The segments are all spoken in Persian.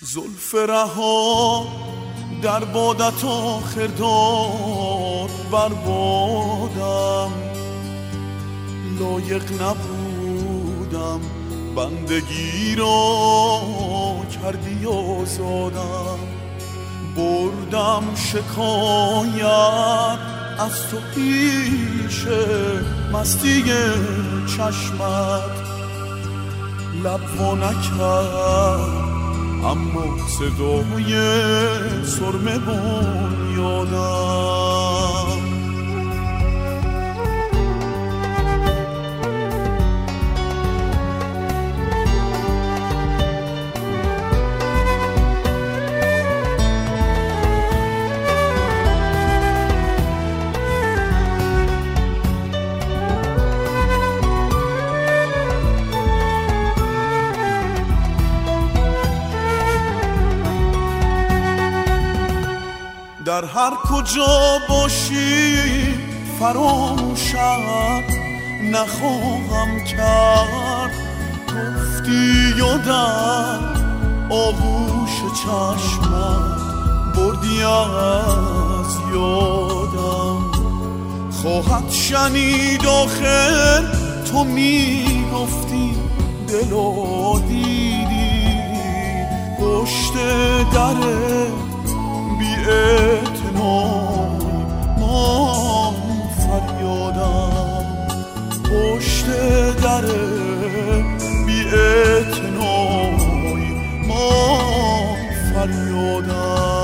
زلف رها در بادت آخر داد بر بادم، لایق نبودم بندگی را کردی آزادم. بردم شکایت از تو پیش مستی چشمت، لب وا نکرد اما صدای سرمه بنیادم. در هر کجا باشی فراموشت نخواهم کرد، گفتی یادم آغوش چشمت بردی از یادم. خواهد شنید آخر تو میگفتی دلا دیدی پشت دره بی‌اعتنایی من فریادم، پشت در بی‌اعتنایی من فریادم.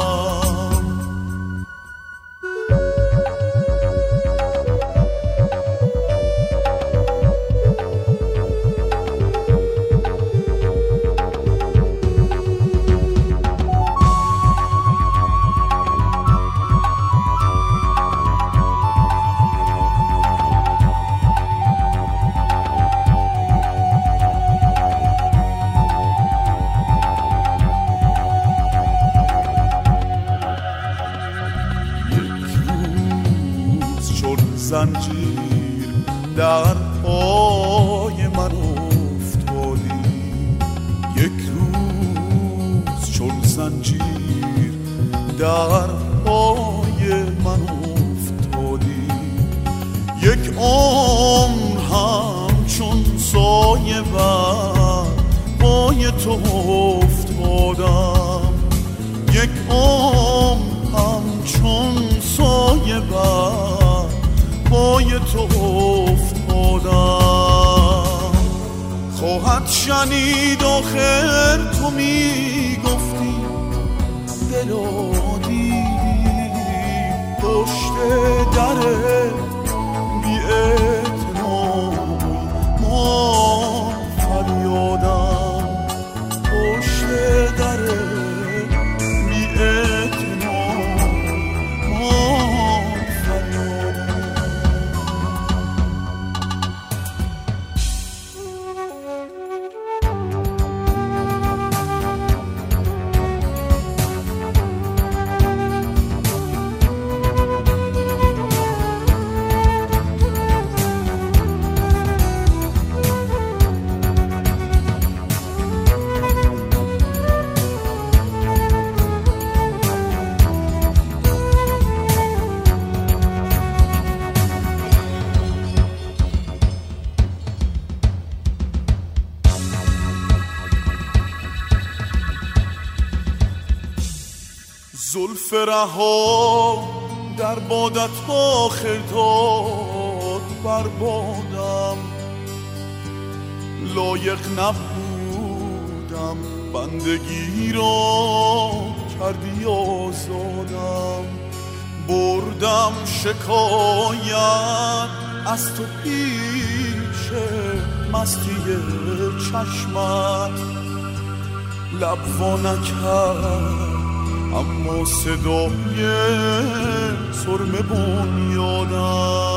زنجیر در پای من افتادی، یک روز چون زنجیر در پای من افتادی، یک عمر همچون سایه بر پای تو افتادم، یک عمر همچون سایه بر پای تو افتادم. خواهد شنید آخر تو میگفتی دلا دیدی پشت در بی‌اعتنایی من فریادم، پشت در بی‌اعتنایی من فریادم. زلف رها در بادت آخر داد بر بادم، لایق نبودم بندگی را کردی آزادم. بردم شکایت از تو پیش مستی چشمت، لب وا نکرد اما صدای سرمه بنیادم.